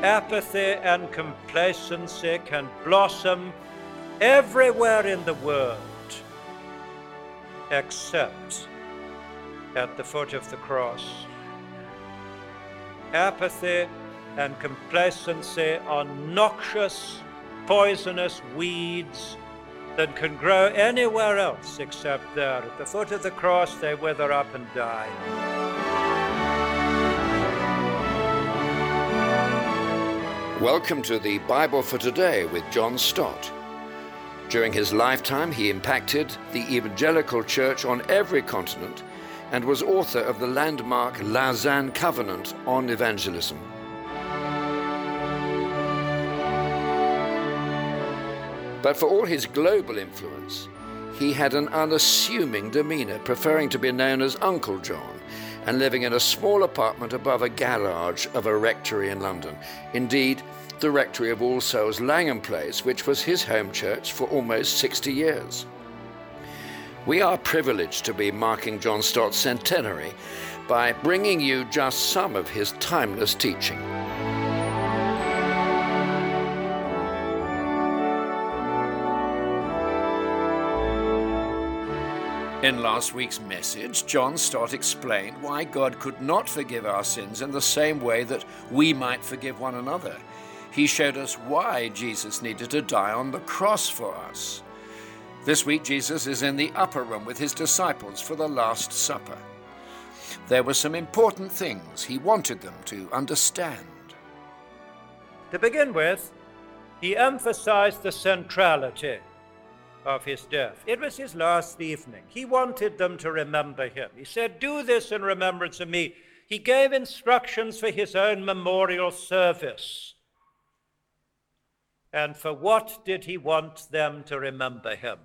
apathy and complacency can blossom everywhere in the world except at the foot of the cross. Apathy and complacency are noxious, poisonous weeds that can grow anywhere else except there. At the foot of the cross, they wither up and die. Welcome to the Bible for Today with John Stott. During his lifetime, he impacted the evangelical church on every continent and was author of the landmark Lausanne Covenant on Evangelism. But for all his global influence, he had an unassuming demeanor, preferring to be known as Uncle John and living in a small apartment above a garage of a rectory in London. Indeed, the rectory of All Souls Langham Place, which was his home church for almost 60 years. We are privileged to be marking John Stott's centenary by bringing you just some of his timeless teaching. In last week's message, John Stott explained why God could not forgive our sins in the same way that we might forgive one another. He showed us why Jesus needed to die on the cross for us. This week, Jesus is in the upper room with his disciples for the Last Supper. There were some important things he wanted them to understand. To begin with, he emphasized the centrality of his death. It was his last evening. He wanted them to remember him. He said, "Do this in remembrance of me." He gave instructions for his own memorial service. And for what did he want them to remember him?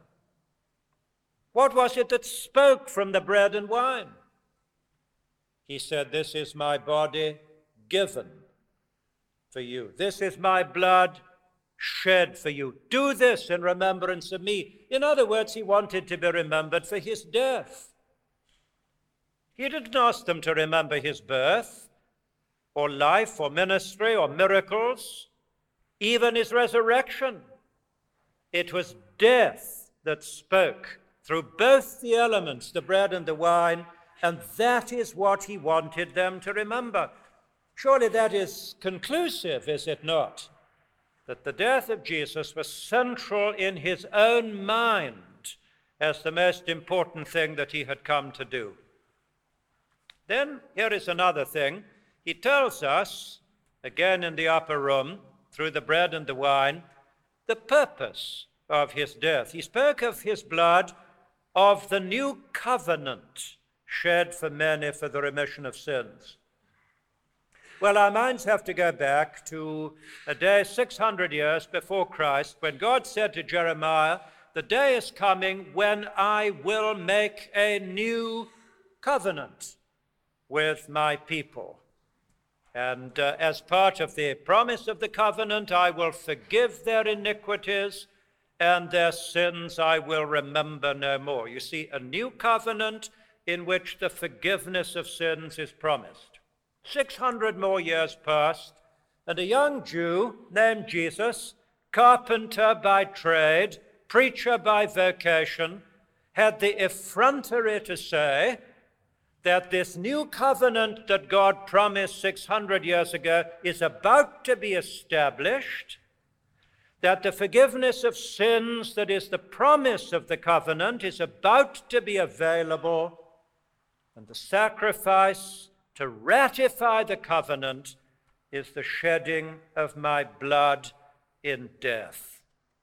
What was it that spoke from the bread and wine? He said, "This is my body given for you. This is my blood shed for you. Do this in remembrance of me." In other words, he wanted to be remembered for his death. He didn't ask them to remember his birth, or life, or ministry, or miracles, even his resurrection. It was death that spoke through both the elements, the bread and the wine, and that is what he wanted them to remember. Surely that is conclusive, is it not? That the death of Jesus was central in his own mind as the most important thing that he had come to do. Then here is another thing. He tells us, again in the upper room, through the bread and the wine, the purpose of his death. He spoke of his blood, of the new covenant shed for many for the remission of sins. Well, our minds have to go back to a day 600 years before Christ when God said to Jeremiah, "The day is coming when I will make a new covenant with my people. And as part of the promise of the covenant, I will forgive their iniquities, and their sins I will remember no more." You see, a new covenant in which the forgiveness of sins is promised. 600 more years passed, and a young Jew named Jesus, carpenter by trade, preacher by vocation, had the effrontery to say that this new covenant that God promised 600 years ago is about to be established, that the forgiveness of sins that is the promise of the covenant is about to be available, and the sacrifice to ratify the covenant is the shedding of my blood in death.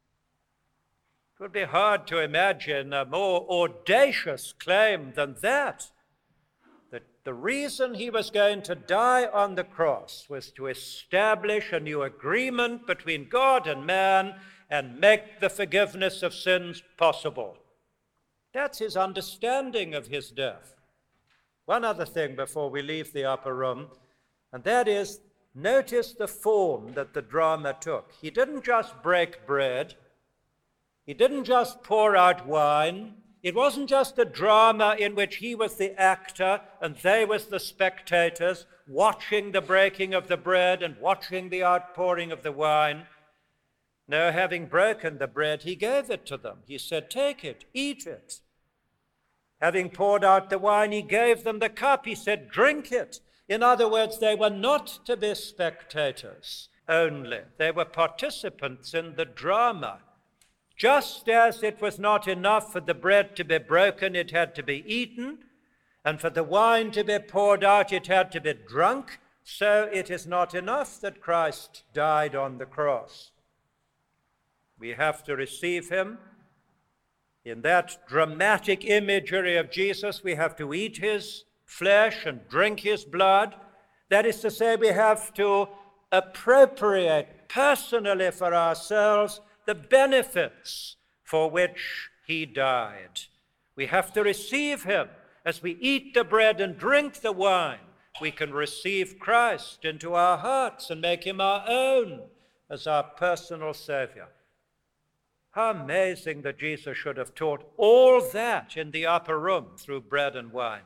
It would be hard to imagine a more audacious claim than that the reason he was going to die on the cross was to establish a new agreement between God and man and make the forgiveness of sins possible. That's his understanding of his death. One other thing before we leave the upper room, and that is, notice the form that the drama took. He didn't just break bread. He didn't just pour out wine. It wasn't just a drama in which he was the actor and they was the spectators, watching the breaking of the bread and watching the outpouring of the wine. No, having broken the bread, he gave it to them. He said, "Take it, eat it." Having poured out the wine, he gave them the cup. He said, "Drink it." In other words, they were not to be spectators only. They were participants in the drama. Just as it was not enough for the bread to be broken, it had to be eaten, and for the wine to be poured out, it had to be drunk, so it is not enough that Christ died on the cross. We have to receive him. In that dramatic imagery of Jesus, we have to eat his flesh and drink his blood. That is to say, we have to appropriate personally for ourselves the benefits for which he died. We have to receive him. As we eat the bread and drink the wine, we can receive Christ into our hearts and make him our own as our personal Savior. How amazing that Jesus should have taught all that in the upper room through bread and wine.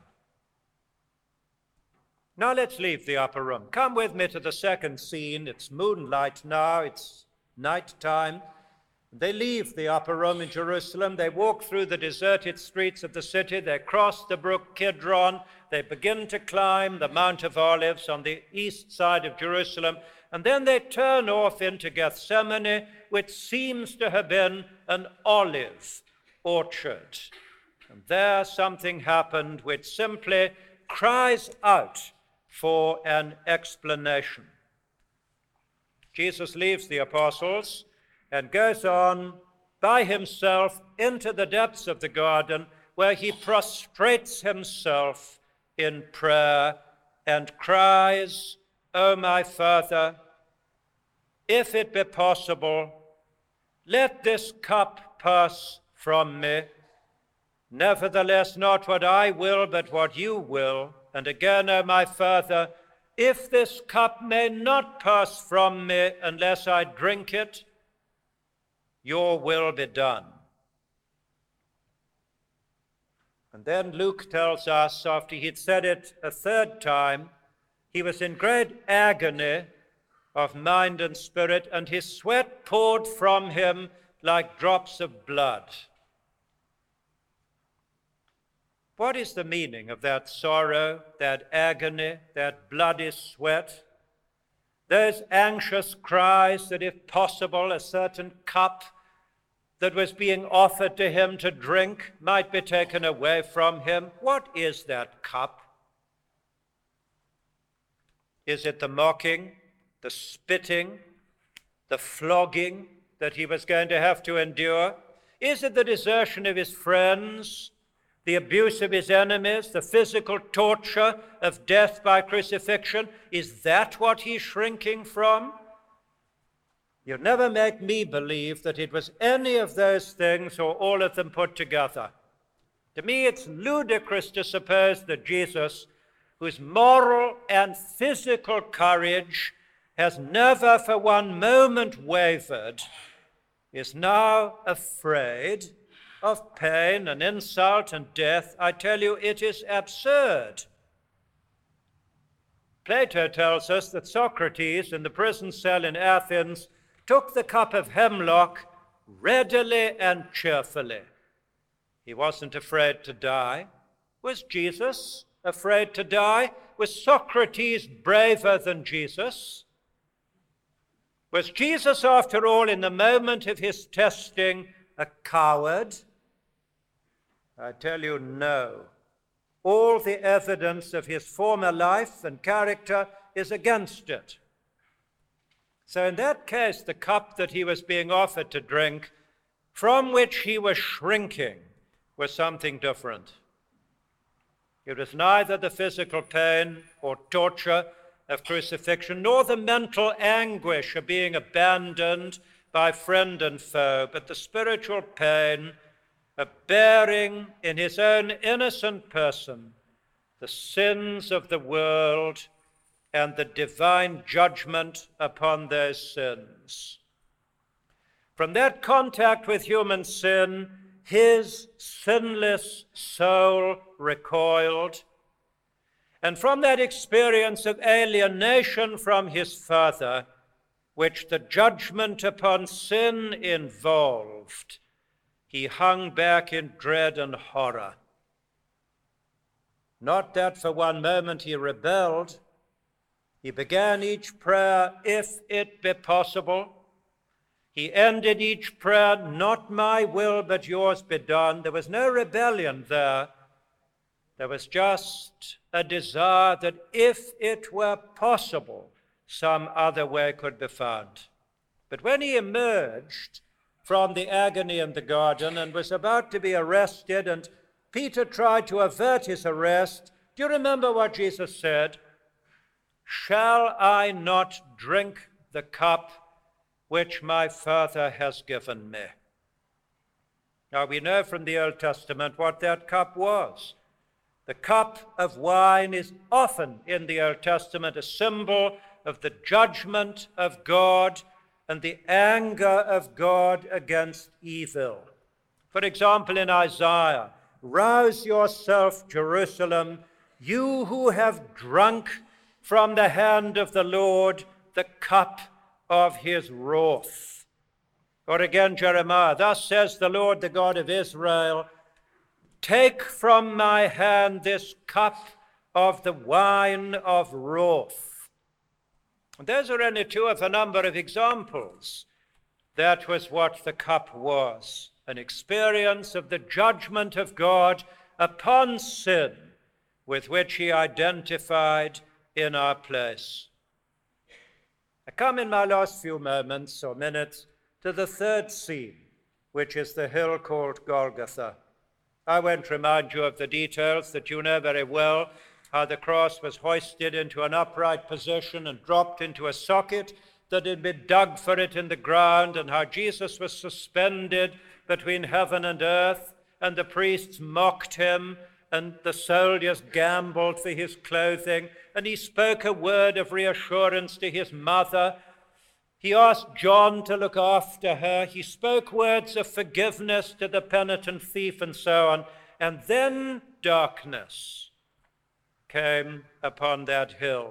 Now let's leave the upper room. Come with me to the second scene. It's moonlight now. It's nighttime. They leave the upper room in Jerusalem. They walk through the deserted streets of the city. They cross the brook Kidron. They begin to climb the Mount of Olives on the east side of Jerusalem. And then they turn off into Gethsemane, which seems to have been an olive orchard. And there something happened which simply cries out for an explanation. Jesus leaves the apostles and goes on by himself into the depths of the garden, where he prostrates himself in prayer and cries, "O my Father, if it be possible, let this cup pass from me. Nevertheless, not what I will, but what you will. And again, O my Father, if this cup may not pass from me unless I drink it, your will be done." And then Luke tells us, after he'd said it a third time, he was in great agony of mind and spirit, and his sweat poured from him like drops of blood. What is the meaning of that sorrow, that agony, that bloody sweat? Those anxious cries that, if possible, a certain cup that was being offered to him to drink might be taken away from him. What is that cup? Is it the mocking, the spitting, the flogging that he was going to have to endure? Is it the desertion of his friends, the abuse of his enemies, the physical torture of death by crucifixion? Is that what he's shrinking from? You'll never make me believe that it was any of those things or all of them put together. To me, it's ludicrous to suppose that Jesus, whose moral and physical courage has never for one moment wavered, is now afraid of pain and insult and death. I tell you, it is absurd. Plato tells us that Socrates, in the prison cell in Athens, took the cup of hemlock readily and cheerfully. He wasn't afraid to die. Was Jesus afraid to die? Was Socrates braver than Jesus? Was Jesus, after all, in the moment of his testing, a coward? I tell you, no. All the evidence of his former life and character is against it. So in that case, the cup that he was being offered to drink, from which he was shrinking, was something different. It was neither the physical pain or torture of crucifixion, nor the mental anguish of being abandoned by friend and foe, but the spiritual pain of bearing in his own innocent person the sins of the world and the divine judgment upon those sins. From that contact with human sin, his sinless soul recoiled. And from that experience of alienation from his Father, which the judgment upon sin involved, he hung back in dread and horror. Not that for one moment he rebelled. He began each prayer, if it be possible. He ended each prayer, not my will, but yours be done. There was no rebellion there. There was just a desire that if it were possible, some other way could be found. But when he emerged from the agony in the garden and was about to be arrested, and Peter tried to avert his arrest, do you remember what Jesus said? Shall I not drink the cup which my Father has given me? Now we know from the Old Testament what that cup was. The cup of wine is often in the Old Testament a symbol of the judgment of God and the anger of God against evil. For example, in Isaiah, rouse yourself, Jerusalem, you who have drunk from the hand of the Lord the cup of his wrath. Or again, Jeremiah, thus says the Lord, the God of Israel, take from my hand this cup of the wine of wrath. And those are only two of a number of examples. That was what the cup was, an experience of the judgment of God upon sin with which he identified in our place. I come in my last few moments or minutes to the third scene, which is the hill called Golgotha. I won't remind you of the details that you know very well, how the cross was hoisted into an upright position and dropped into a socket that had been dug for it in the ground, and how Jesus was suspended between heaven and earth, and the priests mocked him, and the soldiers gambled for his clothing, and he spoke a word of reassurance to his mother. He asked John to look after her. He spoke words of forgiveness to the penitent thief and so on. And then darkness came upon that hill.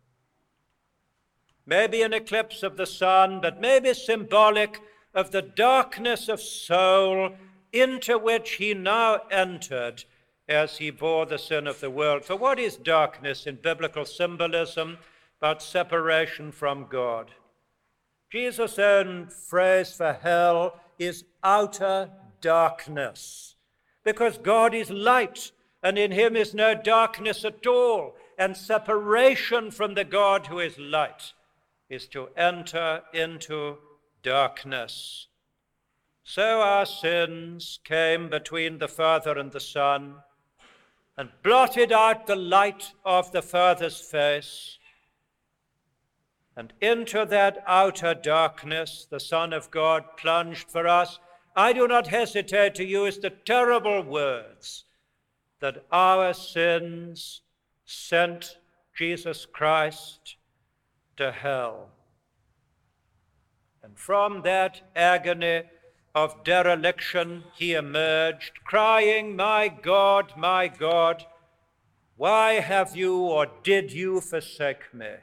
Maybe an eclipse of the sun, but maybe symbolic of the darkness of soul into which he now entered as he bore the sin of the world. For what is darkness in biblical symbolism but separation from God? Jesus' own phrase for hell is outer darkness, because God is light, and in him is no darkness at all, and separation from the God who is light is to enter into darkness. So our sins came between the Father and the Son and blotted out the light of the Father's face. And into that outer darkness the Son of God plunged for us. I do not hesitate to use the terrible words that our sins sent Jesus Christ to hell. And from that agony of dereliction he emerged, crying, my God, why have you or did you forsake me?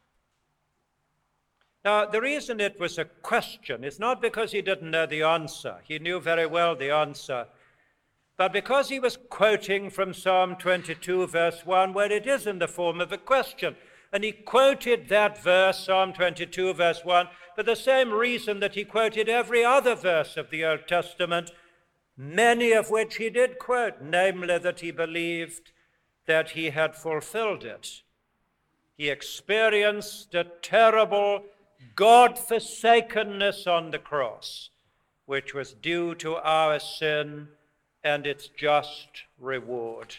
Now, the reason it was a question is not because he didn't know the answer. He knew very well the answer. But because he was quoting from Psalm 22, verse 1, where it is in the form of a question. And he quoted that verse, Psalm 22, verse 1, for the same reason that he quoted every other verse of the Old Testament, many of which he did quote, namely that he believed that he had fulfilled it. He experienced a terrible God-forsakenness on the cross, which was due to our sin and its just reward.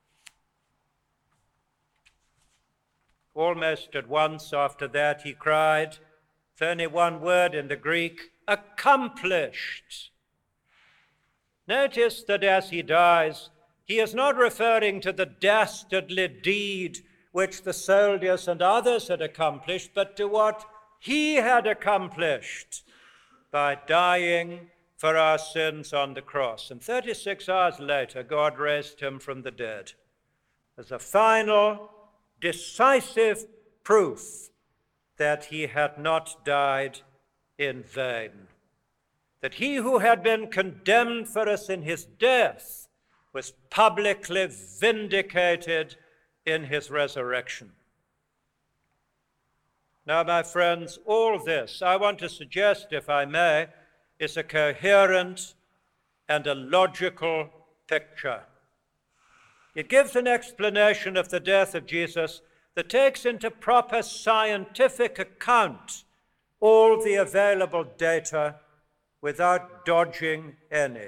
Almost at once after that he cried, with only one word in the Greek, accomplished. Notice that as he dies, he is not referring to the dastardly deed which the soldiers and others had accomplished, but to what he had accomplished by dying for our sins on the cross. And 36 hours later, God raised him from the dead as a final, decisive proof that he had not died in vain, that he who had been condemned for us in his death was publicly vindicated in his resurrection. Now, my friends, all this, I want to suggest, if I may, is a coherent and a logical picture. It gives an explanation of the death of Jesus that takes into proper scientific account all the available data without dodging any.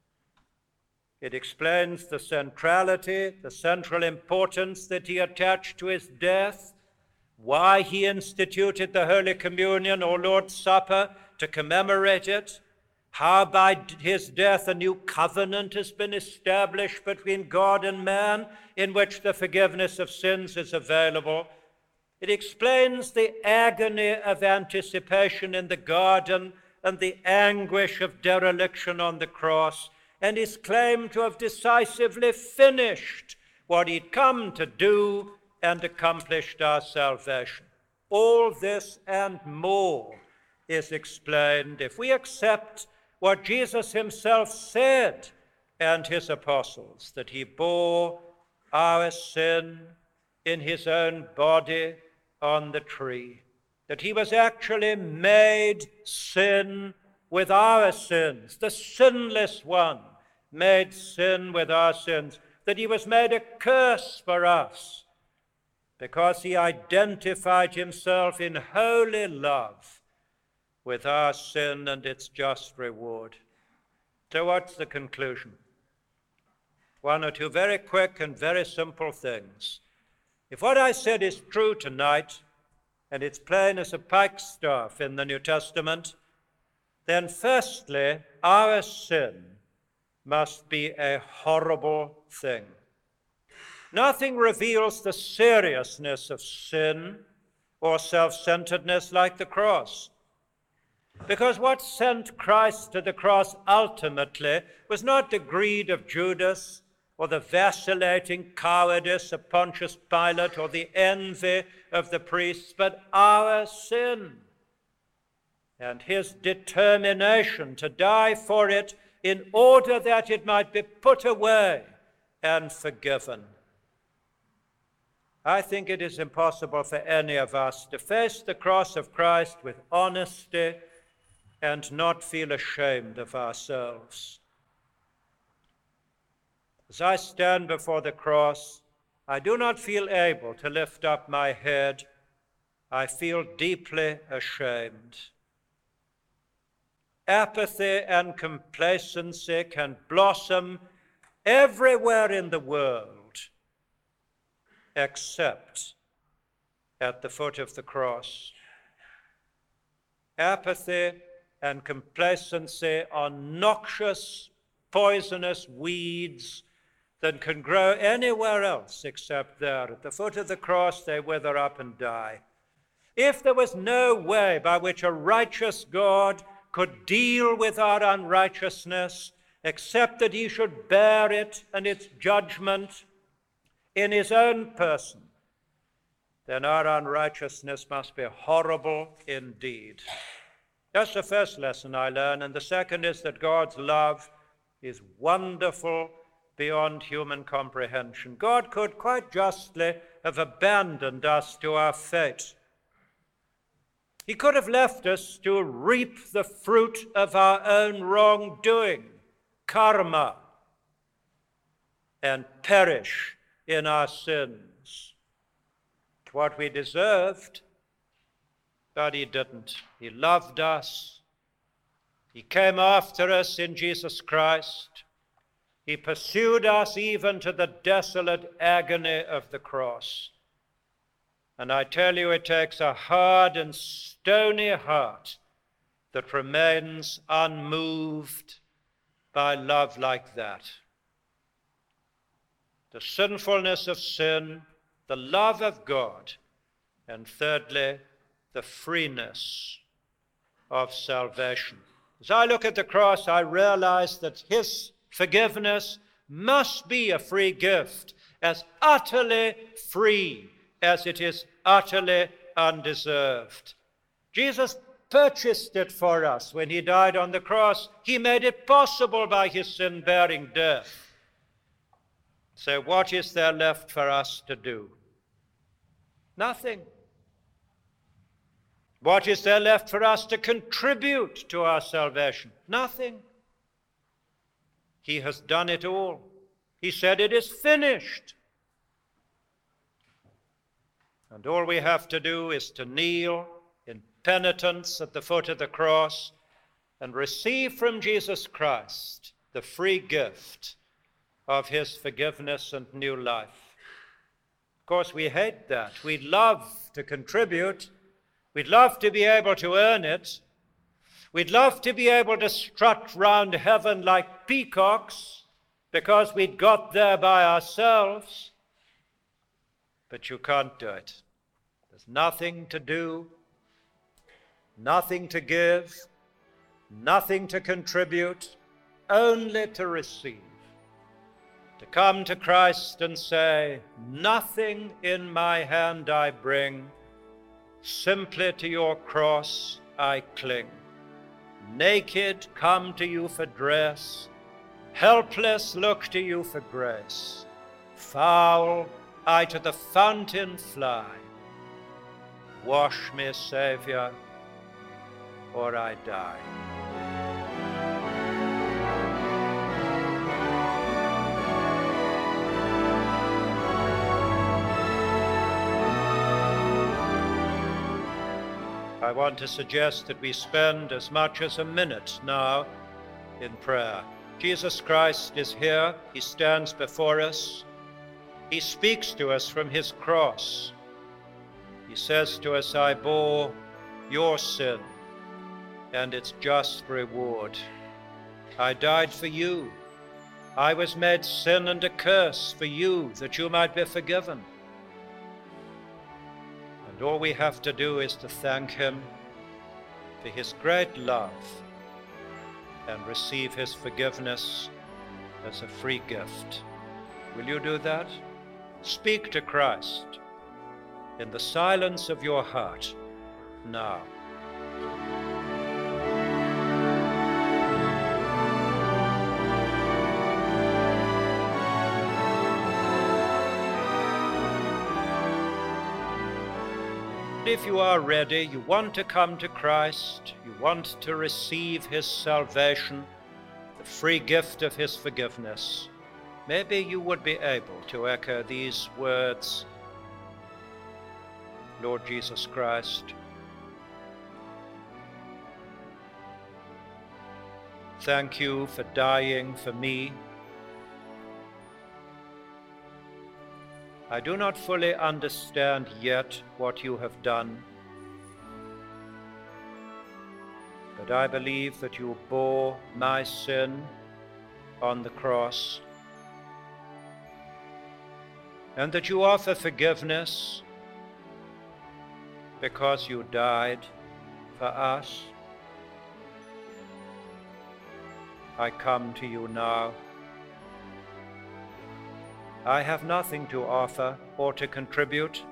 It explains the centrality, the central importance that he attached to his death, why he instituted the Holy Communion or Lord's Supper to commemorate it, how by his death a new covenant has been established between God and man, in which the forgiveness of sins is available. It explains the agony of anticipation in the garden and the anguish of dereliction on the cross, and his claim to have decisively finished what he'd come to do and accomplished our salvation. All this and more is explained if we accept what Jesus himself said and his apostles, that he bore our sin in his own body on the tree, that he was actually made sin with our sins, the sinless one made sin with our sins, that he was made a curse for us because he identified himself in holy love with our sin and its just reward. So what's the conclusion? One or two very quick and very simple things. If what I said is true tonight, and it's plain as a pikestaff in the New Testament, then firstly, our sin must be a horrible thing. Nothing reveals the seriousness of sin or self-centeredness like the cross. Because what sent Christ to the cross ultimately was not the greed of Judas or the vacillating cowardice of Pontius Pilate or the envy of the priests, but our sin and his determination to die for it in order that it might be put away and forgiven. I think it is impossible for any of us to face the cross of Christ with honesty and not feel ashamed of ourselves. As I stand before the cross, I do not feel able to lift up my head. I feel deeply ashamed. Apathy and complacency can blossom everywhere in the world except at the foot of the cross. Apathy and complacency are noxious, poisonous weeds that can grow anywhere else except there. At the foot of the cross, they wither up and die. If there was no way by which a righteous God could deal with our unrighteousness, except that he should bear it and its judgment in his own person, then our unrighteousness must be horrible indeed. That's the first lesson I learn. And the second is that God's love is wonderful beyond human comprehension. God could quite justly have abandoned us to our fate. He could have left us to reap the fruit of our own wrongdoing, karma, and perish in our sins. It's what we deserved, but he didn't. He loved us. He came after us in Jesus Christ. He pursued us even to the desolate agony of the cross. And I tell you, it takes a hard and stony heart that remains unmoved by love like that. The sinfulness of sin, the love of God, and thirdly, the freeness of salvation. As I look at the cross, I realize that his forgiveness must be a free gift, as utterly free as it is utterly undeserved. Jesus purchased it for us when he died on the cross. He made it possible by his sin-bearing death. So what is there left for us to do? Nothing. What is there left for us to contribute to our salvation? Nothing. He has done it all. He said it is finished. And all we have to do is to kneel in penitence at the foot of the cross and receive from Jesus Christ the free gift of his forgiveness and new life. Of course, we hate that. We'd love to contribute. We'd love to be able to earn it. We'd love to be able to strut round heaven like peacocks because we'd got there by ourselves. But you can't do it. There's nothing to do, nothing to give, nothing to contribute, only to receive. To come to Christ and say, nothing in my hand I bring, simply to your cross I cling. Naked, come to you for dress, helpless, look to you for grace. Foul, I to the fountain fly. Wash me, Savior, or I die. I want to suggest that we spend as much as a minute now in prayer. Jesus Christ is here. He stands before us. He speaks to us from his cross. He says to us, I bore your sin and its just reward. I died for you. I was made sin and a curse for you, that you might be forgiven. And all we have to do is to thank him for his great love and receive his forgiveness as a free gift. Will you do that? Speak to Christ in the silence of your heart now. If you are ready, you want to come to Christ, you want to receive his salvation, the free gift of his forgiveness, maybe you would be able to echo these words. Lord Jesus Christ, thank you for dying for me. I do not fully understand yet what you have done, but I believe that you bore my sin on the cross, and that you offer forgiveness because you died for us. I come to you now. I have nothing to offer or to contribute,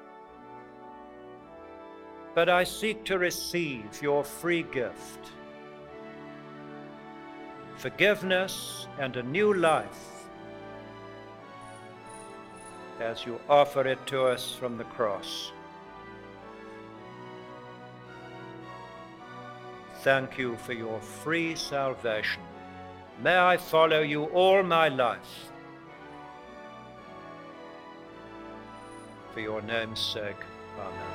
but I seek to receive your free gift, forgiveness and a new life, as you offer it to us from the cross. Thank you for your free salvation. May I follow you all my life. For your name's sake, amen.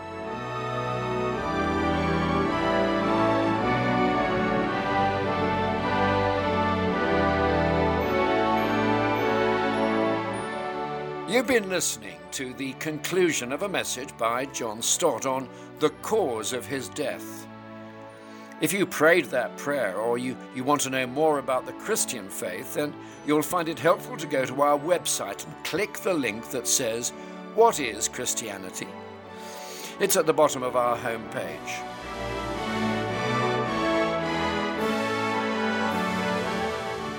You've been listening to the conclusion of a message by John Stott on the cause of his death. If you prayed that prayer, or you want to know more about the Christian faith, then you'll find it helpful to go to our website and click the link that says, What is Christianity? It's at the bottom of our homepage.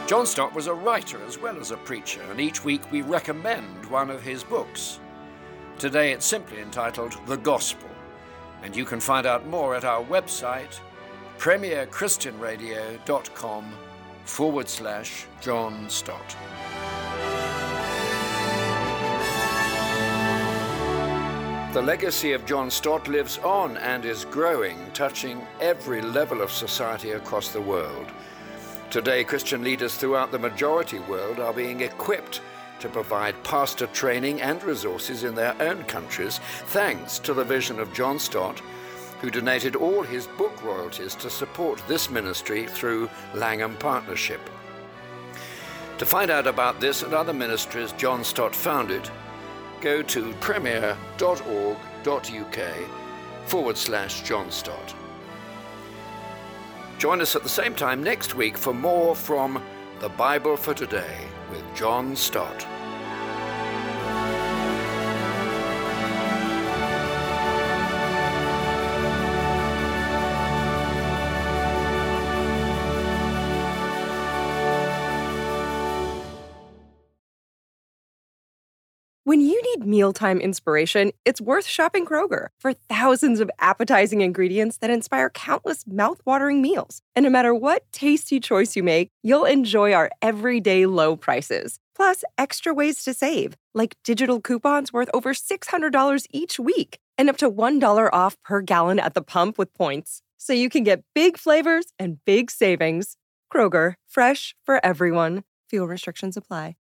John Stott was a writer as well as a preacher, and each week we recommend one of his books. Today it's simply entitled The Gospel, and you can find out more at our website, premierchristianradio.com/John Stott. The legacy of John Stott lives on and is growing, touching every level of society across the world. Today, Christian leaders throughout the majority world are being equipped to provide pastor training and resources in their own countries, thanks to the vision of John Stott, who donated all his book royalties to support this ministry through Langham Partnership. To find out about this and other ministries John Stott founded, go to premier.org.uk/John Stott. Join us at the same time next week for more from The Bible for Today with John Stott. When you need mealtime inspiration, it's worth shopping Kroger for thousands of appetizing ingredients that inspire countless mouth-watering meals. And no matter what tasty choice you make, you'll enjoy our everyday low prices. Plus, extra ways to save, like digital coupons worth over $600 each week and up to $1 off per gallon at the pump with points. So you can get big flavors and big savings. Kroger, fresh for everyone. Fuel restrictions apply.